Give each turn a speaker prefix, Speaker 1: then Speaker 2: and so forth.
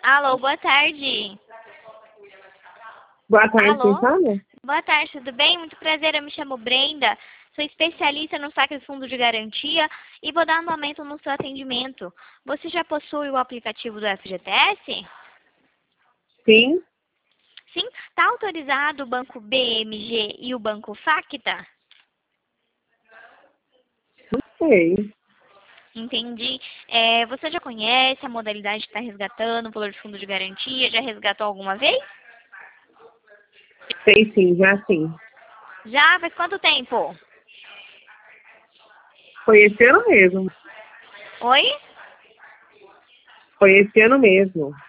Speaker 1: Alô, boa tarde.
Speaker 2: Boa tarde, quem
Speaker 1: Alô?
Speaker 2: fala?
Speaker 1: Boa tarde, tudo bem? Muito prazer, eu me chamo Brenda. Sou especialista no saque de fundo de garantia e vou dar um aumento no seu atendimento. Você já possui o aplicativo do FGTS?
Speaker 2: Sim,
Speaker 1: Sim? Está autorizado o Banco BMG e o Banco Facta?
Speaker 2: não sei.
Speaker 1: Entendi. Você já conhece a modalidade que está resgatando, o valor de fundo de garantia? Já resgatou alguma vez?
Speaker 2: Sei sim, já sim.
Speaker 1: Já? Faz quanto tempo?
Speaker 2: Foi esse ano mesmo.
Speaker 1: Oi?
Speaker 2: Foi esse ano mesmo.